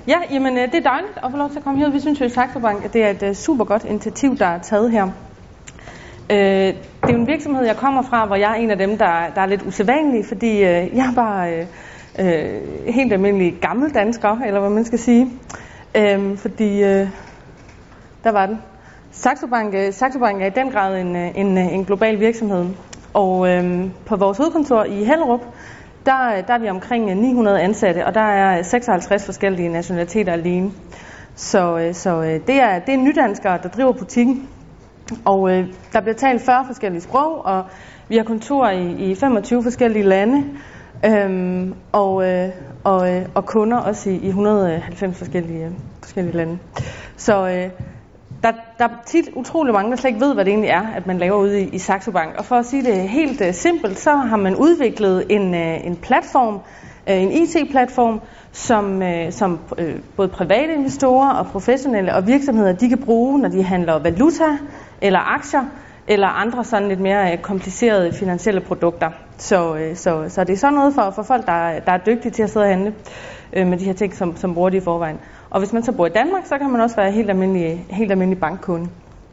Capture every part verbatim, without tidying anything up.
Ja, jamen det er dejligt at få lov til at komme herud. Vi synes jo i Saxo Bank, at det er et super godt initiativ, der er taget her. Øh, det er jo en virksomhed, jeg kommer fra, hvor jeg er en af dem, der, der er lidt usædvanlig, fordi øh, jeg er bare øh, øh, helt almindelig gammel dansker, eller hvad man skal sige. Øh, fordi, øh, der var den. Saxo Bank, Saxo Bank er i den grad en, en, en global virksomhed, og øh, på vores hovedkontor i Hellerup, Der, der er vi omkring ni hundrede ansatte, og der er seksoghalvtreds forskellige nationaliteter alene. Så, så det, er, det er nydanskere, der driver butikken. Og øh, der bliver talt fyrre forskellige sprog, og vi har kontor i, i femogtyve forskellige lande, øhm, og, øh, og, øh, og kunder også i, i et hundrede og halvfems forskellige, forskellige lande. Så øh, der, der er tit utrolig mange, der slet ikke ved, hvad det egentlig er, at man laver ude i, i Saxo Bank. Og for at sige det helt uh, simpelt, så har man udviklet en, uh, en platform, uh, en I T-platform, som, uh, som uh, både private investorer og professionelle og virksomheder, de kan bruge, når de handler valuta eller aktier, eller andre sådan lidt mere uh, komplicerede finansielle produkter. Så, uh, så, så det er sådan noget for, for folk, der, der er dygtige til at sidde og handle uh, med de her ting, som, som bruger de i forvejen. Og hvis man så bor i Danmark, så kan man også være helt almindelig, helt almindelig bankkunde.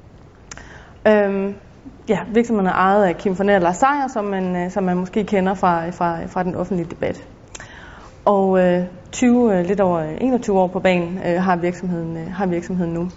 Øhm, ja, virksomheden er ejet af Kim von Ehr og Lars Seier, som man, som man måske kender fra, fra, fra den offentlige debat. Og øh, tyve, lidt over enogtyve år på banen øh, har, virksomheden, øh, har virksomheden nu.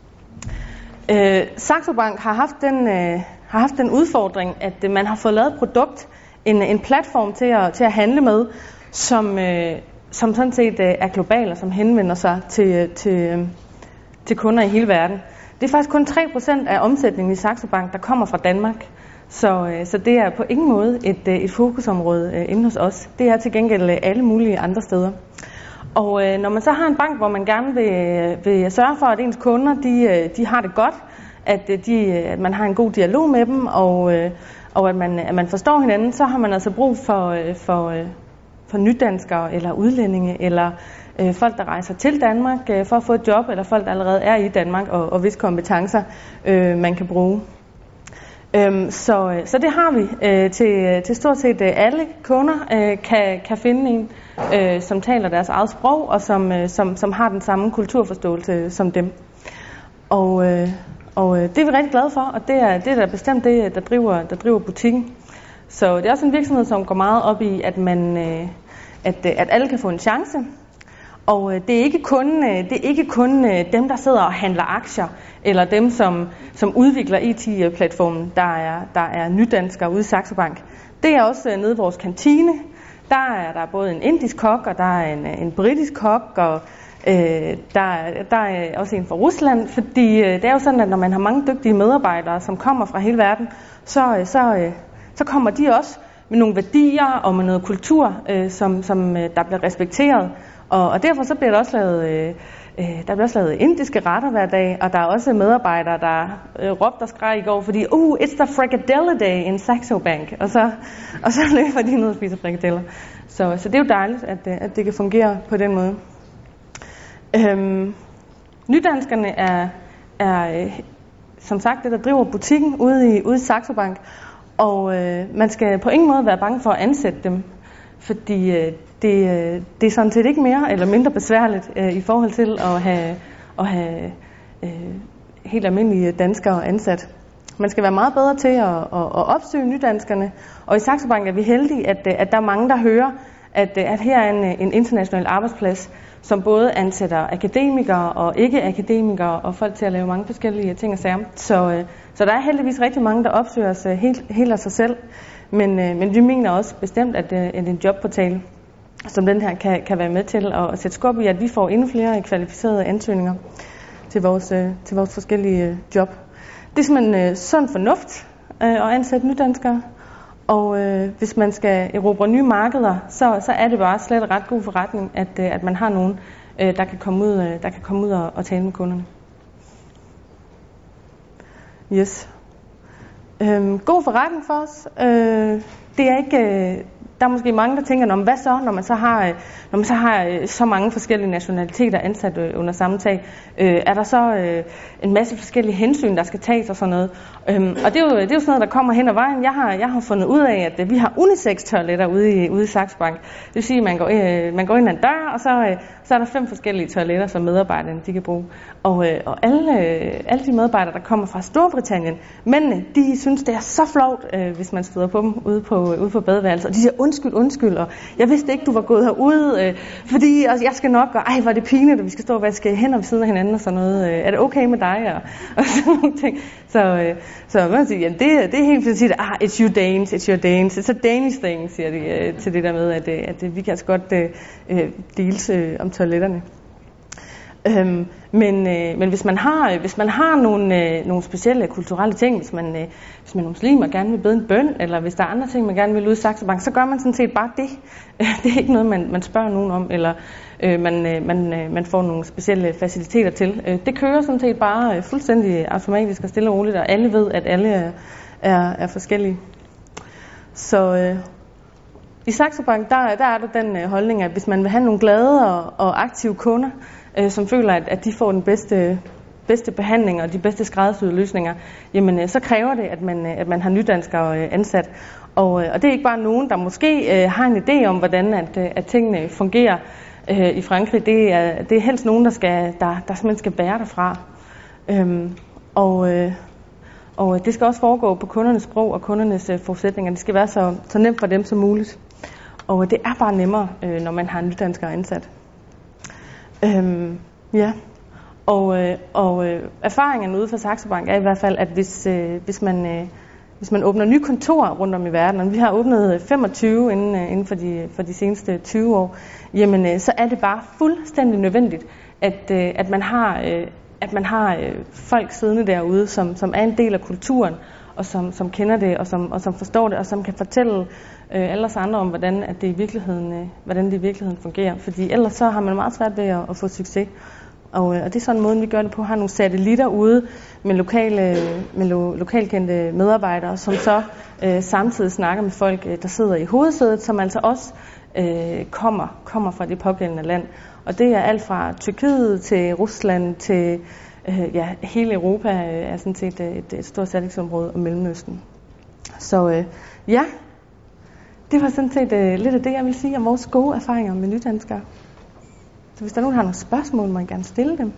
Øh, Saxo Bank har haft, den, øh, har haft den udfordring, at øh, man har fået lavet et produkt, en, en platform til at, til at handle med, som... Øh, som sådan set er global og som henvender sig til, til, til kunder i hele verden. Det er faktisk kun tre procent af omsætningen i Saxo Bank, der kommer fra Danmark. Så, så det er på ingen måde et, et fokusområde inde hos os. Det er til gengæld alle mulige andre steder. Og når man så har en bank, hvor man gerne vil, vil sørge for, at ens kunder de, de har det godt, at, de, at man har en god dialog med dem, og, og at, man, at man forstår hinanden, så har man altså brug for... for for nydanskere eller udlændinge, eller øh, folk, der rejser til Danmark øh, for at få et job, eller folk, der allerede er i Danmark, og, og hvis kompetencer øh, man kan bruge. Øhm, så, så det har vi øh, til, til stort set øh, alle kunder øh, kan, kan finde en, øh, som taler deres eget sprog, og som, øh, som, som har den samme kulturforståelse som dem. Og, øh, og øh, det er vi rigtig glade for, og det er, det er da bestemt det, der driver, der driver butikken. Så det er også en virksomhed, som går meget op i, at man, at, at alle kan få en chance. Og det er ikke kun, det er ikke kun dem, der sidder og handler aktier, eller dem, som, som udvikler I T-platformen, der er, der er nydanskere ude i Saxo Bank. Det er også nede i vores kantine. Der er der både en indisk kok, og der er en, en britisk kok, og øh, der, der er også en fra Rusland. Fordi det er jo sådan, at når man har mange dygtige medarbejdere, som kommer fra hele verden, så... så så kommer de også med nogle værdier og med noget kultur, øh, som, som øh, der bliver respekteret. Og, og derfor så bliver der også lavet, øh, der bliver også lavet indiske retter hver dag, og der er også medarbejdere, der øh, råbte og skreg i går, fordi uh, it's the frikadelle day in Saxo Bank. Og så, og så løber de ned og spiser frikadeller. Så, så det er jo dejligt, at, at det kan fungere på den måde. Øhm, nydanskerne er, er øh, som sagt det, der driver butikken ude i, ude i Saxo Bank. Og øh, man skal på ingen måde være bange for at ansætte dem, fordi øh, det, øh, det er sådan set ikke mere eller mindre besværligt øh, i forhold til at have, at have øh, helt almindelige danskere ansat. Man skal være meget bedre til at, at, at opsøge nydanskerne, og i Saxo Bank er vi heldige, at, at der er mange, der hører, at, at her er en, en international arbejdsplads, som både ansætter akademikere og ikke-akademikere og folk til at lave mange forskellige ting og sager. Så, så der er heldigvis rigtig mange, der opsøger os helt, helt af sig selv. Men, men vi mener også bestemt, at, at en jobportal som den her kan, kan være med til at, at sætte skub i, at vi får endnu flere kvalificerede ansøgninger til vores, til vores forskellige job. Det er simpelthen sund fornuft at ansætte nydanskere. Og øh, hvis man skal erobre nye markeder, så, så er det bare slet en ret god forretning, at, øh, at man har nogen, øh, der kan komme ud, øh, der kan komme ud og, og tale med kunderne. Yes. Øhm, god forretning for os. Øh, det er ikke, øh, der er måske mange, der tænker, om hvad så, når man så har, når man så, har så mange forskellige nationaliteter ansat under samme tag? Øh, er der så øh, en masse forskellige hensyn, der skal tages og sådan noget? Øhm, og det er, jo, det er jo sådan noget, der kommer hen ad vejen. Jeg har, jeg har fundet ud af, at vi har unisex-toiletter ude i, ude i Saxo Bank. Det vil sige, at man går, øh, man går ind ad en dør, og så, øh, så er der fem forskellige toiletter, som medarbejderne de kan bruge. Og, øh, og alle, øh, alle de medarbejdere, der kommer fra Storbritannien, mændene, de synes, det er så flovt, øh, hvis man støder på dem ude på, ude på badeværelset. Og de siger, undskyld, undskyld, og jeg vidste ikke, du var gået herud, øh, fordi altså, jeg skal nok, og ej, hvor er det pinligt, at vi skal stå og vaske hænder ved siden af hinanden og sådan noget. Øh, er det okay med dig? Og, og sådan nogle ting. Så, øh, så man siger, ja, det, det er helt fint at sige, ah, it's your Danes, it's your Danes, it's a Danish thing, siger de øh, til det der med, at, at, at vi kan altså godt øh, deles øh, om toiletterne. Øhm, men, øh, men hvis man har hvis man har nogle, øh, nogle specielle kulturelle ting, hvis man øh, hvis man er muslim og gerne vil bede en bøn, eller hvis der er andre ting man gerne vil ud i Saxo Bank, så gør man sådan set bare det. Det er ikke noget man, man spørger nogen om, eller øh, man, øh, man, øh, man får nogle specielle faciliteter til. Øh, det kører sådan set bare øh, fuldstændig automatisk og stille og roligt, og alle ved, at alle er, er, er forskellige. Så øh, i Saxo Bank, der, der er der den øh, holdning, at hvis man vil have nogle glade og, og aktive kunder, øh, som føler, at, at de får den bedste, bedste behandling og de bedste skræddersyede løsninger, jamen øh, så kræver det, at man, øh, at man har nydanskere øh, ansat. Og, øh, og det er ikke bare nogen, der måske øh, har en idé om, hvordan at, øh, at tingene fungerer øh, i Frankrig. Det er, det er helst nogen, der, skal, der, der simpelthen skal bære derfra. Øhm, og... Øh, Og det skal også foregå på kundernes sprog og kundernes øh, forudsætninger. Det skal være så, så nemt for dem som muligt. Og det er bare nemmere, øh, når man har en nydansker ansat. Øhm, ja. Og, øh, og øh, erfaringen ude fra Saxo Bank er i hvert fald, at hvis, øh, hvis, man, øh, hvis man åbner nye kontorer rundt om i verden, og vi har åbnet femogtyve inden, øh, inden for, de, for de seneste tyve år, jamen øh, så er det bare fuldstændig nødvendigt, at, øh, at man har... Øh, at man har øh, folk siddende derude, som, som er en del af kulturen, og som, som kender det, og som, og som forstår det, og som kan fortælle øh, alle os andre om, hvordan, at det i virkeligheden, øh, hvordan det i virkeligheden fungerer. Fordi ellers så har man meget svært ved at, at få succes. Og, øh, og det er sådan en måde, vi gør det på. Har nogle satellitter ude med, lokale, med lo, lokalkendte medarbejdere, som så øh, samtidig snakker med folk, øh, der sidder i hovedsædet, som altså også øh, kommer, kommer fra det pågældende land. Og det er alt fra Tyrkiet til Rusland til øh, ja, hele Europa øh, er sådan set et, et stort salgsområde, og Mellemøsten. Så øh, ja, det var sådan set øh, lidt af det, jeg vil sige om vores gode erfaringer med nydanskere. Så hvis der er nogen, der har nogle spørgsmål, må I gerne stille dem.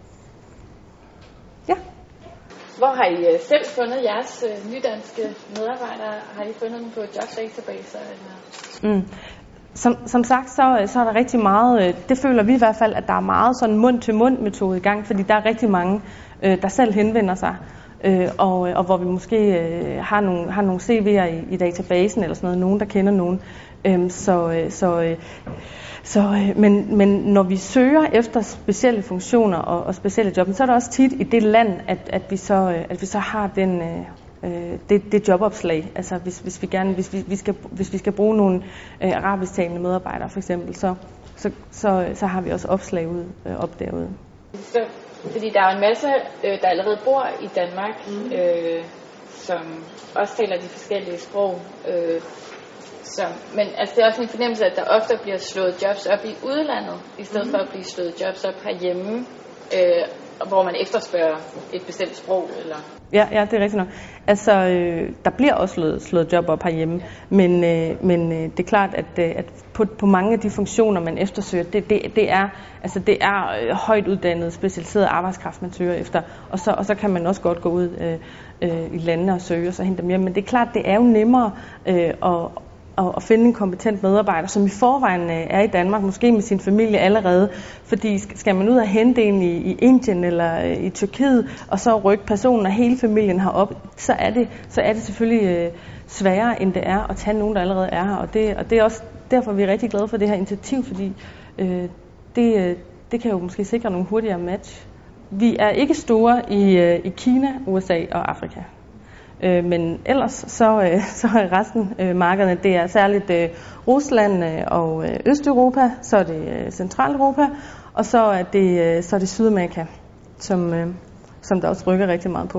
Ja. Hvor har I selv fundet jeres øh, nydanske medarbejdere? Har I fundet dem på jobdatabaser? Eller? Mm. Som, som sagt, så, så er der rigtig meget, det føler vi i hvert fald, at der er meget sådan mund-til-mund metode i gang, fordi der er rigtig mange, øh, der selv henvender sig, øh, og, og hvor vi måske øh, har nogle, har nogle C V'er i, i databasen, eller sådan noget, nogen der kender nogen. Øh, så, så, øh, så, øh, men, men når vi søger efter specielle funktioner og, og specielle jobs, så er det også tit i det land, at, at, vi, så, at vi så har den... Øh, Det, det jobopslag, altså hvis, hvis vi gerne hvis vi, vi skal hvis vi skal bruge nogle øh, arabisktalende medarbejdere for eksempel, så så så, så har vi også opslag ud øh, op derude. Så, fordi der er en masse øh, der allerede bor i Danmark, mm. øh, som også taler de forskellige sprog, øh, som, men altså det er også en fornemmelse, at der ofte bliver slået jobs op i udlandet i stedet mm. for at blive slået jobs op herhjemme, øh, hvor man efterspørger et bestemt sprog eller. Ja, ja, det er rigtigt nok. Altså, øh, der bliver også slået, slået job op herhjemme, men, øh, men øh, det er klart, at, øh, at på, på mange af de funktioner, man eftersøger, det, det, det er, altså, det er øh, højt uddannet, specialiseret arbejdskraft, man søger efter, og så, og så kan man også godt gå ud øh, øh, i landene og søge og så hente dem hjem. Men det er klart, det er jo nemmere øh, at at finde en kompetent medarbejder, som i forvejen er i Danmark, måske med sin familie allerede, fordi skal man ud og hente en i, i Indien eller i Tyrkiet, og så rykke personen og hele familien herop, så er det, så er det selvfølgelig sværere, end det er at tage nogen, der allerede er her. Og det, og det er også derfor, vi er rigtig glade for det her initiativ, fordi øh, det, det kan jo måske sikre nogle hurtigere match. Vi er ikke store i, i Kina, U S A og Afrika. Øh, men ellers så, øh, så er resten øh, markederne, det er særligt øh, Rusland øh, og øh, Østeuropa, så er det øh, Centraleuropa, og så er det, øh, så er det Sydamerika, som, øh, som der også rykker rigtig meget på.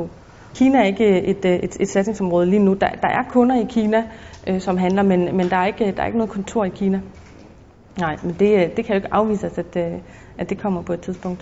Kina er ikke et, et, et satsningsområde lige nu. Der, der er kunder i Kina, øh, som handler, men, men der, er ikke, der er ikke noget kontor i Kina. Nej, men det, det kan jo ikke afvises, at, at det kommer på et tidspunkt.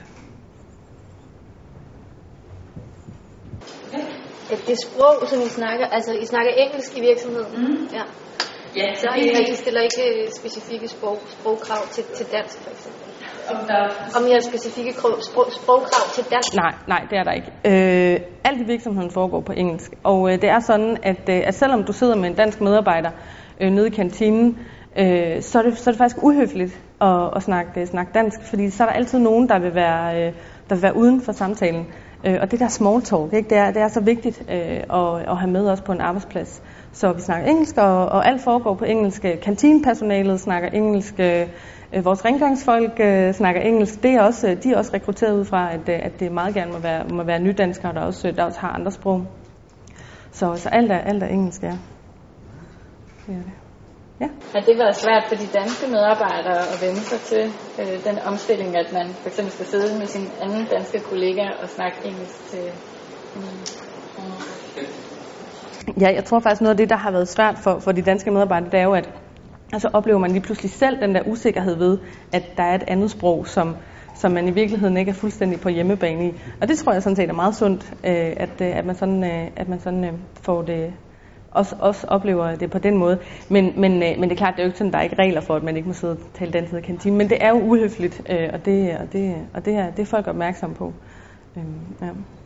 Det sprog, som I snakker, altså I snakker engelsk i virksomheden, mm. ja. Ja, så I, I stiller ikke specifikke sprog, sprogkrav til, til dansk, for eksempel? Om, der... Om I har specifikke sprog, sprogkrav til dansk? Nej, nej, det er der ikke. Øh, alt i virksomheden foregår på engelsk, og øh, det er sådan, at, øh, at selvom du sidder med en dansk medarbejder øh, nede i kantinen, øh, så, er det, så er det faktisk uhøfligt at, at snakke, snakke dansk, fordi så er der altid nogen, der vil være, øh, der vil være uden for samtalen. Øh, og det der small talk, ikke? Det, er, det er så vigtigt øh, at, at have med os på en arbejdsplads. Så vi snakker engelsk, og, og alt foregår på engelsk. Kantinepersonalet snakker engelsk, øh, vores rengøringsfolk øh, snakker engelsk. Det er også, de er også rekrutteret ud fra, at, at det meget gerne må være, må være nydanskere, der også, der også har andre sprog. Så, så alt, er, alt er engelsk, ja. Det er det. Ja. Har det været svært for de danske medarbejdere at vende sig til øh, den omstilling, at man for eksempel skal sidde med sin anden danske kollega og snakke engelsk til? Mm. Mm. Ja, jeg tror faktisk noget af det, der har været svært for, for de danske medarbejdere, det er jo, at altså oplever man lige pludselig selv den der usikkerhed ved, at der er et andet sprog, som, som man i virkeligheden ikke er fuldstændig på hjemmebane i. Og det tror jeg sådan set er meget sundt, øh, at, at man sådan, øh, at man sådan øh, får det, også, også oplever det på den måde. Men, men, øh, men det er klart, det er jo ikke sådan, der er ikke regler for, at man ikke må sidde og tale dansk i kantinen. Men det er jo uhøfligt, øh, og, det, og, det, og det, er, det er folk opmærksomme på. Øh, ja.